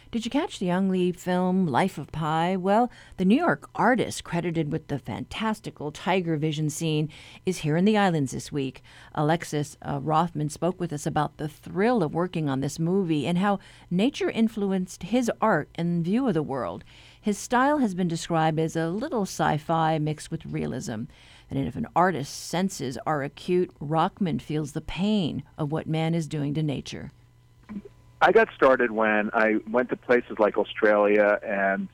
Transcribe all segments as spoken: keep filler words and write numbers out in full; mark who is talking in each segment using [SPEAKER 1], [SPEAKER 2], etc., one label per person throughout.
[SPEAKER 1] Did you catch the Ang Lee film Life of Pi? Well, the New York artist credited with the fantastical tiger vision scene is here in the islands this week. Alexis uh, Rothman spoke with us about the thrill of working on this movie and how nature influenced his art and view of the world. His style has been described as a little sci-fi mixed with realism. And if an artist's senses are acute, Rockman feels the pain of what man is doing to nature.
[SPEAKER 2] I got started when I went to places like Australia and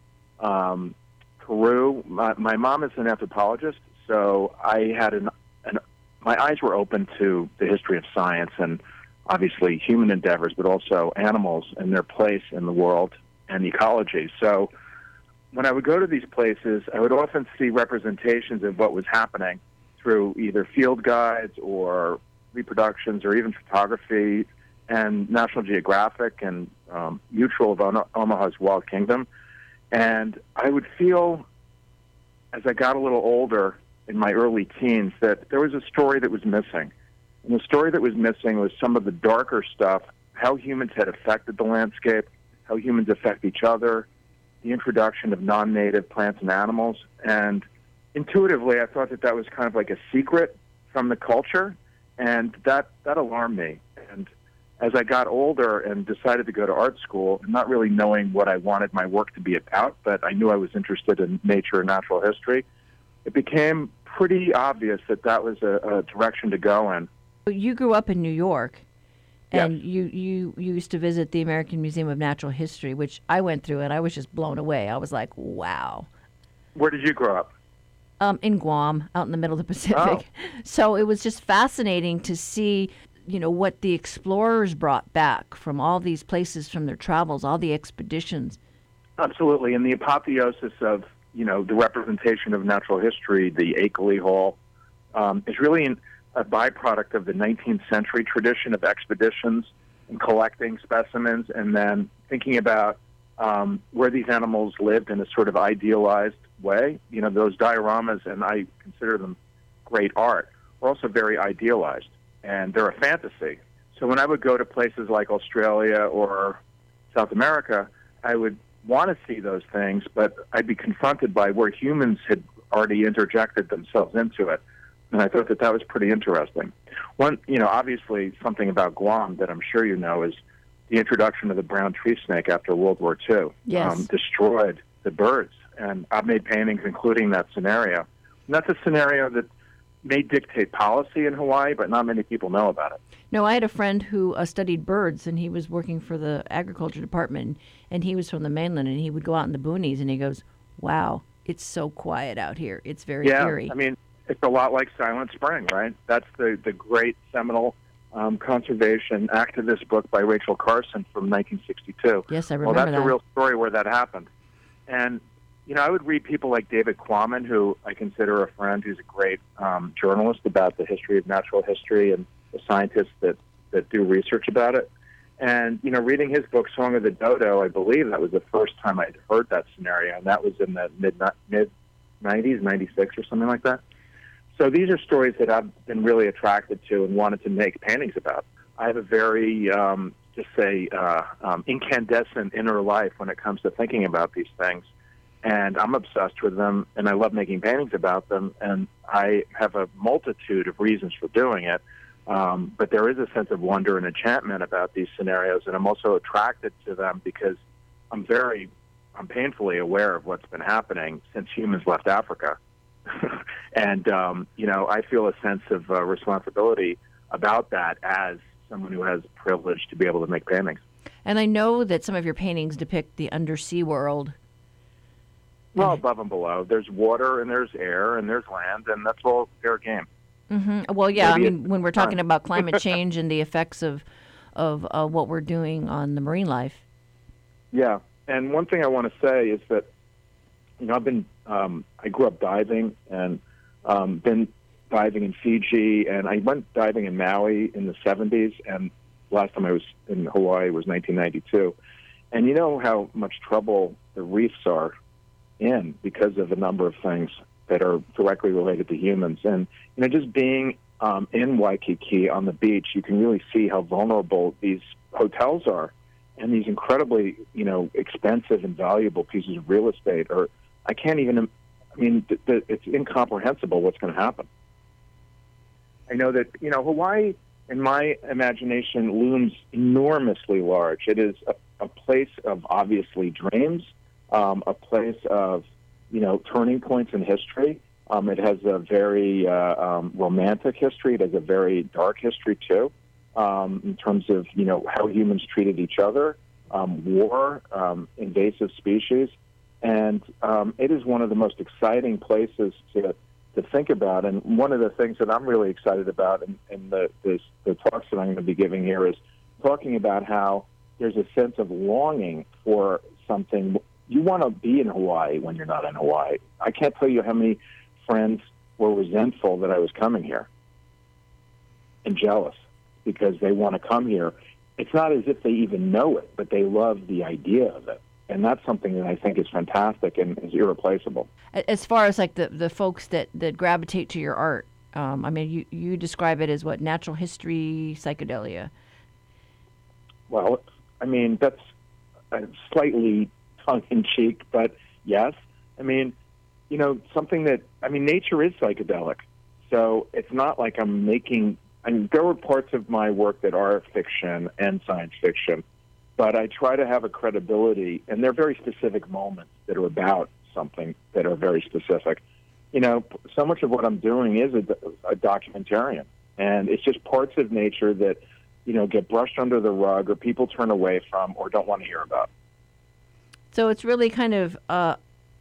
[SPEAKER 2] um, Peru. My, my mom is an anthropologist, so I had an, an my eyes were open to the history of science and obviously human endeavors, but also animals and their place in the world and ecology. So when I would go to these places, I would often see representations of what was happening through either field guides or reproductions or even photography and National Geographic and um, Mutual of Omaha's Wild Kingdom. And I would feel, as I got a little older in my early teens, that there was a story that was missing. And the story that was missing was some of the darker stuff, how humans had affected the landscape, how humans affect each other, the introduction of non-native plants and animals. And intuitively, I thought that that was kind of like a secret from the culture, and that, that alarmed me. And as I got older and decided to go to art school, not really knowing what I wanted my work to be about, but I knew I was interested in nature and natural history, it became pretty obvious that that was a, a direction to go in.
[SPEAKER 1] You grew up in New York. And
[SPEAKER 2] yes.
[SPEAKER 1] you, you, you used to visit the American Museum of Natural History, which I went through, and I was just blown away. I was like, wow.
[SPEAKER 2] Where did you grow up?
[SPEAKER 1] Um, in Guam, out in the middle of the Pacific.
[SPEAKER 2] Oh.
[SPEAKER 1] So it was just fascinating to see, you know, what the explorers brought back from all these places, from their travels, all the expeditions.
[SPEAKER 2] Absolutely. And the apotheosis of, you know, the representation of natural history, the Akeley Hall, um, is really in, a byproduct of the nineteenth century tradition of expeditions and collecting specimens and then thinking about um, where these animals lived in a sort of idealized way. You know, those dioramas, and I consider them great art, are also very idealized, and they're a fantasy. So when I would go to places like Australia or South America, I would want to see those things, but I'd be confronted by where humans had already interjected themselves into it. And I thought that that was pretty interesting. One, you know, obviously something about Guam that I'm sure you know is the introduction of the brown tree snake after World War Two.
[SPEAKER 1] Yes.
[SPEAKER 2] Um, destroyed the birds. And I've made paintings including that scenario. And that's a scenario that may dictate policy in Hawaii, but not many people know about it.
[SPEAKER 1] No, I had a friend who uh, studied birds, and he was working for the agriculture department, and he was from the mainland, and he would go out in the boonies, and he goes, wow, it's so quiet out here. It's very
[SPEAKER 2] yeah,
[SPEAKER 1] eerie.
[SPEAKER 2] I mean, it's a lot like Silent Spring, right? That's the, the great seminal um, conservation activist book by Rachel Carson from nineteen sixty-two.
[SPEAKER 1] Yes, I remember
[SPEAKER 2] that. Well, that's
[SPEAKER 1] that.
[SPEAKER 2] a real story where that happened. And, you know, I would read people like David Quammen, who I consider a friend, who's a great um, journalist about the history of natural history and the scientists that, that do research about it. And, you know, reading his book, Song of the Dodo, I believe that was the first time I'd heard that scenario, and that was in the mid, mid-nineties, ninety-six or something like that. So these are stories that I've been really attracted to and wanted to make paintings about. I have a very, um, just say, uh, um, incandescent inner life when it comes to thinking about these things. And I'm obsessed with them, and I love making paintings about them, and I have a multitude of reasons for doing it. Um, but there is a sense of wonder and enchantment about these scenarios, and I'm also attracted to them because I'm very, I'm painfully aware of what's been happening since humans left Africa. And, um, you know, I feel a sense of uh, responsibility about that as someone who has the privilege to be able to make paintings.
[SPEAKER 1] And I know that some of your paintings depict the undersea world.
[SPEAKER 2] Well, above and below. There's water and there's air and there's land, and that's all fair game.
[SPEAKER 1] Mm-hmm. Well, yeah,
[SPEAKER 2] Maybe
[SPEAKER 1] I mean, when we're talking
[SPEAKER 2] fun.
[SPEAKER 1] about climate change and the effects of, of uh, what we're doing on the marine life.
[SPEAKER 2] Yeah, and one thing I want to say is that, you know, I've been, um, I grew up diving and um, been diving in Fiji, and I went diving in Maui in the seventies, and last time I was in Hawaii was nineteen ninety-two. And you know how much trouble the reefs are in because of a number of things that are directly related to humans. And, you know, just being um, in Waikiki on the beach, you can really see how vulnerable these hotels are. and these incredibly, you know, expensive and valuable pieces of real estate are, I can't even, I mean, th- th- it's incomprehensible what's going to happen. I know that, you know, Hawaii, in my imagination, looms enormously large. It is a, a place of, obviously, dreams, um, a place of, you know, turning points in history. Um, it has a very uh, um, romantic history. It has a very dark history, too, um, in terms of, you know, how humans treated each other, um, war, um, invasive species. And um, it is one of the most exciting places to to think about. And one of the things that I'm really excited about in, in the, this, the talks that I'm going to be giving here is talking about how there's a sense of longing for something. You want to be in Hawaii when you're not in Hawaii. I can't tell you how many friends were resentful that I was coming here and jealous because they want to come here. It's not as if they even know it, but they love the idea of it. And that's something that I think is fantastic and is irreplaceable.
[SPEAKER 1] As far as like the, the folks that, that gravitate to your art, um, I mean, you, you describe it as what, natural history psychedelia?
[SPEAKER 2] Well, I mean, that's uh, slightly tongue-in-cheek, but yes. I mean, you know, something that, I mean, nature is psychedelic. So it's not like I'm making, I mean, there are parts of my work that are fiction and science fiction, but I try to have a credibility, and they're very specific moments that are about something that are very specific. You know, so much of what I'm doing is a, a documentarian, and it's just parts of nature that, you know, get brushed under the rug or people turn away from or don't want to hear about.
[SPEAKER 1] So it's really kind of uh,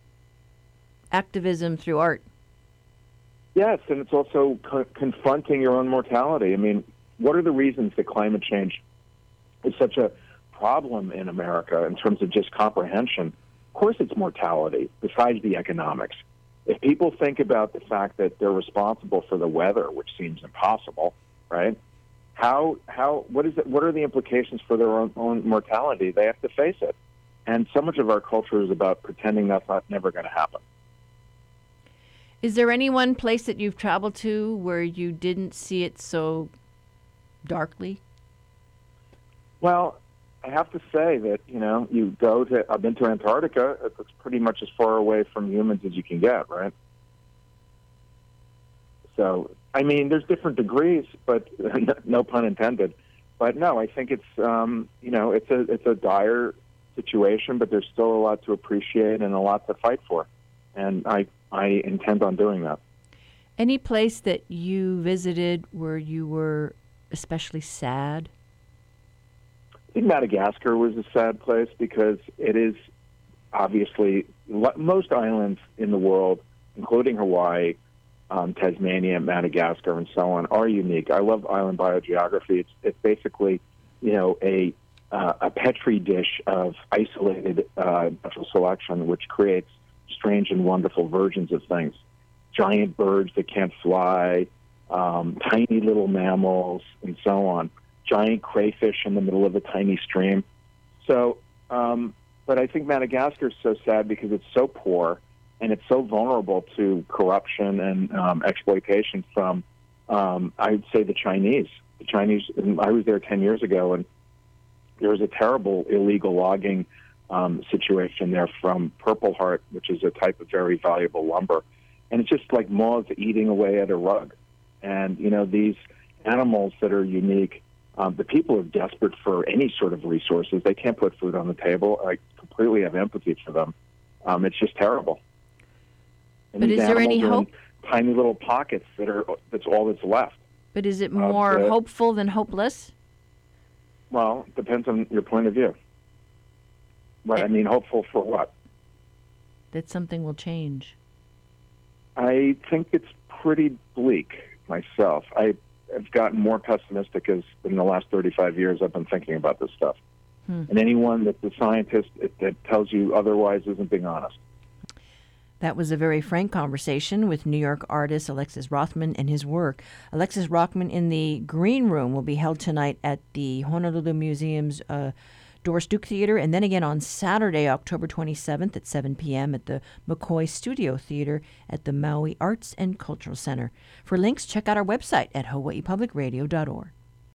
[SPEAKER 1] activism through art.
[SPEAKER 2] Yes, and it's also co- confronting your own mortality. I mean, what are the reasons that climate change is such a problem in America in terms of just comprehension? Of course it's mortality, besides the economics. If people think about the fact that they're responsible for the weather, which seems impossible, right? How, how, what is it, what are the implications for their own, own mortality? They have to face it. And so much of our culture is about pretending that's not never going to happen.
[SPEAKER 1] Is there any one place that you've traveled to where you didn't see it so darkly?
[SPEAKER 2] Well, I have to say that, you know, you go to, I've been to Antarctica, it's pretty much as far away from humans as you can get, right? So, I mean, there's different degrees, but no pun intended. But no, I think it's, um, you know, it's a, it's a dire situation, but there's still a lot to appreciate and a lot to fight for. And I, I intend on doing that.
[SPEAKER 1] Any place that you visited where you were especially sad?
[SPEAKER 2] I think Madagascar was a sad place because it is obviously, most islands in the world, including Hawaii, um, Tasmania, Madagascar, and so on, are unique. I love island biogeography. It's, it's basically, you know, a uh, a petri dish of isolated uh, natural selection, which creates strange and wonderful versions of things. Giant birds that can't fly, um, tiny little mammals, and so on. Giant crayfish in the middle of a tiny stream. So, um, but I think Madagascar is so sad because it's so poor and it's so vulnerable to corruption and um, exploitation from, um, I would say, the Chinese. The Chinese, I was there ten years ago, and there was a terrible illegal logging um, situation there from Purple Heart, which is a type of very valuable lumber. And it's just like moths eating away at a rug. And, you know, these animals that are unique, Um, the people are desperate for any sort of resources. They can't put food on the table. I completely have empathy for them. Um, it's just terrible. And
[SPEAKER 1] but is there any hope?
[SPEAKER 2] Tiny little pockets that are, that's all that's left.
[SPEAKER 1] But is it more uh, the, hopeful than hopeless?
[SPEAKER 2] Well, it depends on your point of view. But, I mean, hopeful for what?
[SPEAKER 1] That something will change.
[SPEAKER 2] I think it's pretty bleak myself. I I've gotten more pessimistic as in the last thirty-five years I've been thinking about this stuff. Hmm. And anyone that's a scientist that tells you otherwise isn't being honest.
[SPEAKER 1] That was a very frank conversation with New York artist Alexis Rothman and his work. Alexis Rothman in the Green Room will be held tonight at the Honolulu Museum's uh, Doris Duke Theater, and then again on Saturday, October twenty-seventh at seven p.m. at the McCoy Studio Theater at the Maui Arts and Cultural Center. For links, check out our website at hawaii public radio dot org.